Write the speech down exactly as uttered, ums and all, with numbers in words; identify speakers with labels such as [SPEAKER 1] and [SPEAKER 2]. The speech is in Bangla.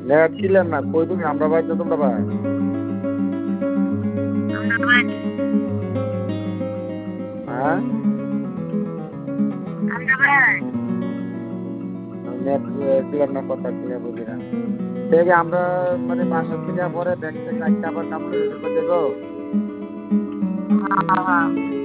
[SPEAKER 1] নেট ক্লিয়ার না, কই তুমি আমরা বাড়ি না তোমরা বাড়ি?
[SPEAKER 2] আমরা বাড়ি।
[SPEAKER 1] হ্যাঁ?
[SPEAKER 2] আমরা বাড়ি।
[SPEAKER 1] নেট ক্লিয়ার না, কথা ক্লিয়ার বুঝি না। দেখে আমরা মানে বাসা থেকে পরে ব্যাগ ট্যাগ রাখতে আবার কাপড়ের মধ্যে গো।
[SPEAKER 2] হ্যাঁ, হ্যাঁ।